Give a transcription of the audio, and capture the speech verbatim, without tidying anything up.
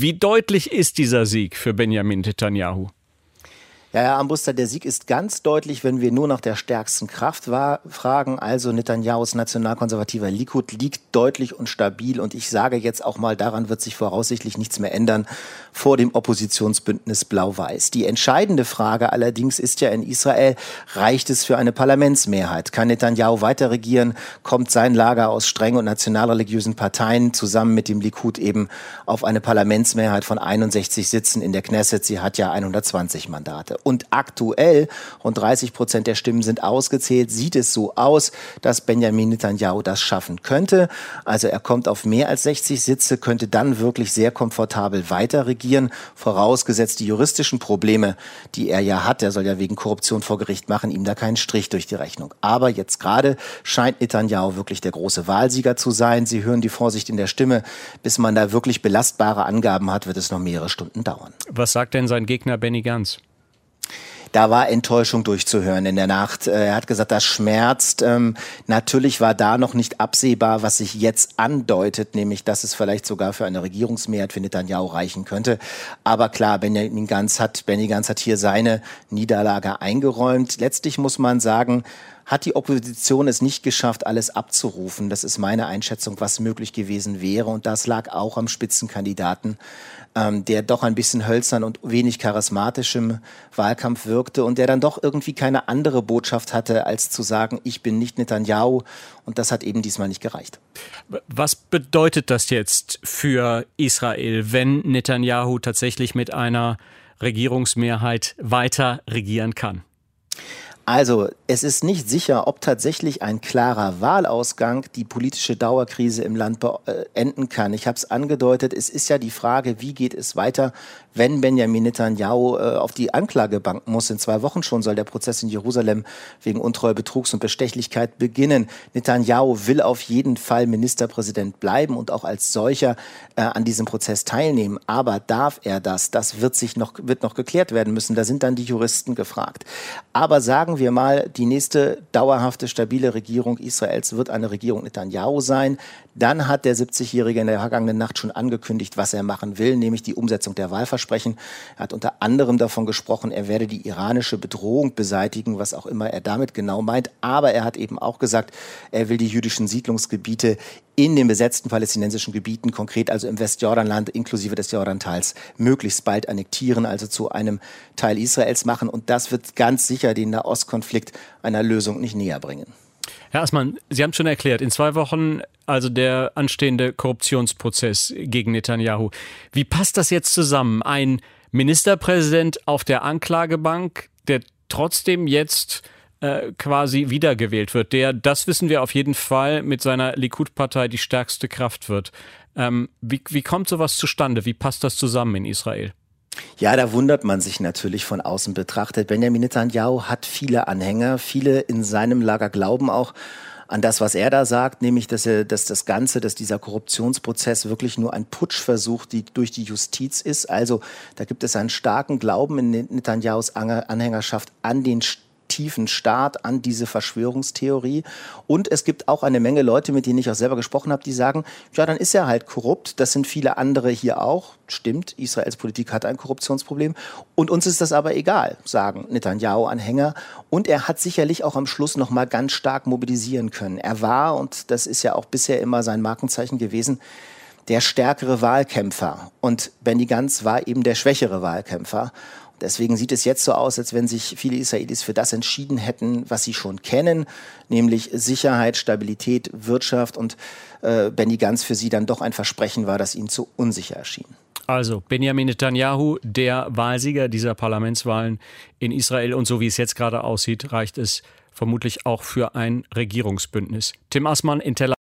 Wie deutlich ist dieser Sieg für Benjamin Netanyahu? Ja, Herr Armbruster, der Sieg ist ganz deutlich, wenn wir nur nach der stärksten Kraft war, fragen. Also Netanyahus nationalkonservativer Likud liegt deutlich und stabil. Und ich sage jetzt auch mal, daran wird sich voraussichtlich nichts mehr ändern vor dem Oppositionsbündnis Blau-Weiß. Die entscheidende Frage allerdings ist ja in Israel, reicht es für eine Parlamentsmehrheit? Kann Netanyahu weiter regieren? Kommt sein Lager aus streng und nationalreligiösen Parteien zusammen mit dem Likud eben auf eine Parlamentsmehrheit von einundsechzig Sitzen in der Knesset? Sie hat ja hundertzwanzig Mandate. Und aktuell, rund dreißig Prozent der Stimmen sind ausgezählt, sieht es so aus, dass Benjamin Netanyahu das schaffen könnte. Also er kommt auf mehr als sechzig Sitze, könnte dann wirklich sehr komfortabel weiter regieren, vorausgesetzt die juristischen Probleme, die er ja hat. Er soll ja wegen Korruption vor Gericht machen, ihm da keinen Strich durch die Rechnung. Aber jetzt gerade scheint Netanyahu wirklich der große Wahlsieger zu sein. Sie hören die Vorsicht in der Stimme. Bis man da wirklich belastbare Angaben hat, wird es noch mehrere Stunden dauern. Was sagt denn sein Gegner Benny Gantz? Da war Enttäuschung durchzuhören in der Nacht. Er hat gesagt, das schmerzt. Ähm, natürlich war da noch nicht absehbar, was sich jetzt andeutet, nämlich, dass es vielleicht sogar für eine Regierungsmehrheit für Netanyahu reichen könnte. Aber klar, Benjamin Gantz hat, Benny Gantz hat hier seine Niederlage eingeräumt. Letztlich muss man sagen, hat die Opposition es nicht geschafft, alles abzurufen. Das ist meine Einschätzung, was möglich gewesen wäre. Und das lag auch am Spitzenkandidaten, ähm, der doch ein bisschen hölzern und wenig charismatisch im Wahlkampf wirkte und der dann doch irgendwie keine andere Botschaft hatte, als zu sagen, ich bin nicht Netanyahu. Und das hat eben diesmal nicht gereicht. Was bedeutet das jetzt für Israel, wenn Netanyahu tatsächlich mit einer Regierungsmehrheit weiter regieren kann? Also, es ist nicht sicher, ob tatsächlich ein klarer Wahlausgang die politische Dauerkrise im Land beenden kann. Ich habe es angedeutet, es ist ja die Frage, wie geht es weiter, wenn Benjamin Netanyahu äh, auf die Anklagebank muss. In zwei Wochen schon soll der Prozess in Jerusalem wegen Untreue, Betrugs und Bestechlichkeit beginnen. Netanyahu will auf jeden Fall Ministerpräsident bleiben und auch als solcher äh, an diesem Prozess teilnehmen. Aber darf er das? Das wird sich noch, wird noch geklärt werden müssen. Da sind dann die Juristen gefragt. Aber sagen wir mal, die nächste dauerhafte, stabile Regierung Israels wird eine Regierung Netanyahu sein. Dann hat der siebzigjährige in der vergangenen Nacht schon angekündigt, was er machen will, nämlich die Umsetzung der Wahlversprechen. Er hat unter anderem davon gesprochen, er werde die iranische Bedrohung beseitigen, was auch immer er damit genau meint. Aber er hat eben auch gesagt, er will die jüdischen Siedlungsgebiete in den besetzten palästinensischen Gebieten, konkret also im Westjordanland inklusive des Jordantals, möglichst bald annektieren, also zu einem Teil Israels machen. Und das wird ganz sicher den Nahostkonflikt einer Lösung nicht näher bringen. Herr Assmann, Sie haben es schon erklärt, in zwei Wochen also der anstehende Korruptionsprozess gegen Netanyahu. Wie passt das jetzt zusammen? Ein Ministerpräsident auf der Anklagebank, der trotzdem jetzt äh, quasi wiedergewählt wird, der, das wissen wir auf jeden Fall, mit seiner Likud-Partei die stärkste Kraft wird. Ähm, wie, wie kommt sowas zustande? Wie passt das zusammen in Israel? Ja, da wundert man sich natürlich von außen betrachtet. Benjamin Netanyahu hat viele Anhänger, viele in seinem Lager glauben auch an das, was er da sagt, nämlich, dass, er, dass das Ganze, dass dieser Korruptionsprozess wirklich nur ein Putschversuch die, durch die Justiz ist. Also da gibt es einen starken Glauben in Netanyahus Anhängerschaft an den tiefen Staat, an diese Verschwörungstheorie. Und es gibt auch eine Menge Leute, mit denen ich auch selber gesprochen habe, die sagen, ja, dann ist er halt korrupt. Das sind viele andere hier auch. Stimmt, Israels Politik hat ein Korruptionsproblem. Und uns ist das aber egal, sagen Netanyahu-Anhänger. Und er hat sicherlich auch am Schluss noch mal ganz stark mobilisieren können. Er war, und das ist ja auch bisher immer sein Markenzeichen gewesen, der stärkere Wahlkämpfer. Und Benny Gantz war eben der schwächere Wahlkämpfer. Deswegen sieht es jetzt so aus, als wenn sich viele Israelis für das entschieden hätten, was sie schon kennen, nämlich Sicherheit, Stabilität, Wirtschaft und äh, Benny Gantz für sie dann doch ein Versprechen war, das ihnen zu unsicher erschien. Also Benjamin Netanyahu, der Wahlsieger dieser Parlamentswahlen in Israel, und so wie es jetzt gerade aussieht, reicht es vermutlich auch für ein Regierungsbündnis. Tim Assmann in Tel Aviv.